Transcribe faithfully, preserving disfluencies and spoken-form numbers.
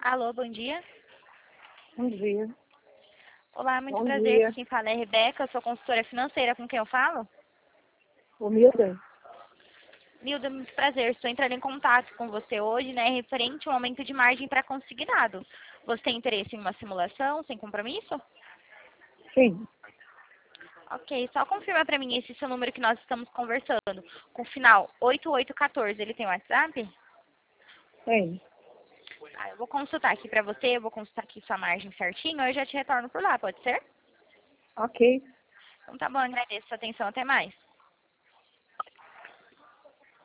Alô, bom dia. Bom dia. Olá, muito Bom prazer. dia. Quem fala é Rebeca, eu sou consultora financeira. Com quem eu falo? Humilde? Nilda, muito prazer. Estou entrando em contato com você hoje, né, referente ao aumento de margem para consignado. Você tem interesse em uma simulação sem compromisso? Sim. Ok, só confirma para mim esse seu número que nós estamos conversando. Com o final oito oito um quatro, ele tem WhatsApp? Tem. Ah, eu vou consultar aqui para você, eu vou consultar aqui sua margem certinho, eu já te retorno por lá, pode ser? Ok. Então tá bom, agradeço a sua atenção, até mais.